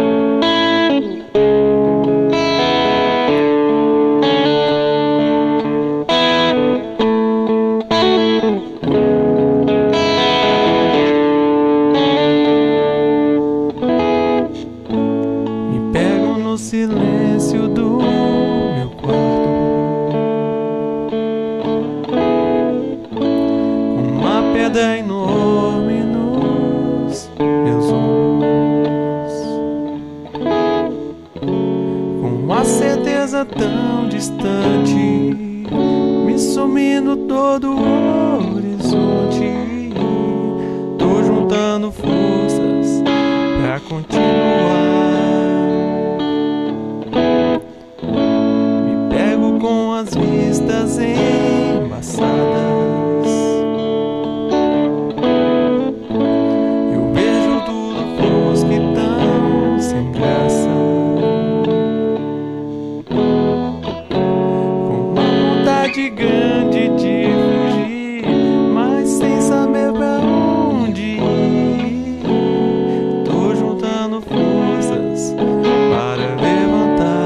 No silêncio do meu quarto, com uma pedra enorme nos meus ombros, com uma certeza tão distante me sumindo todo o horizonte. Tô juntando forças pra continuar. Com as vistas embaçadas, eu vejo tudo fosco e tão sem graça, com uma vontade grande de fugir, mas sem saber pra onde ir. Tô juntando forças para levantar.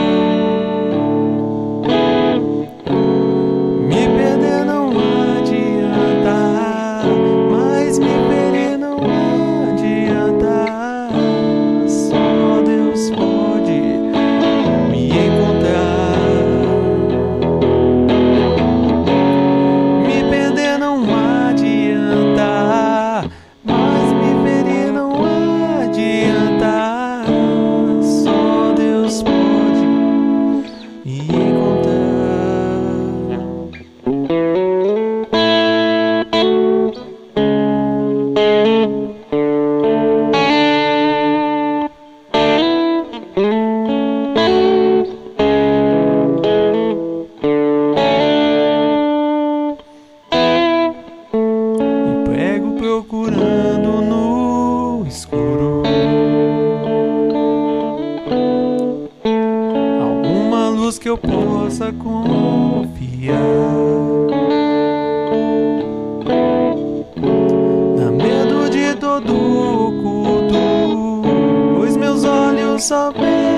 Procurando no escuro alguma luz que eu possa confiar. Dá medo de todo oculto, pois meus olhos só veem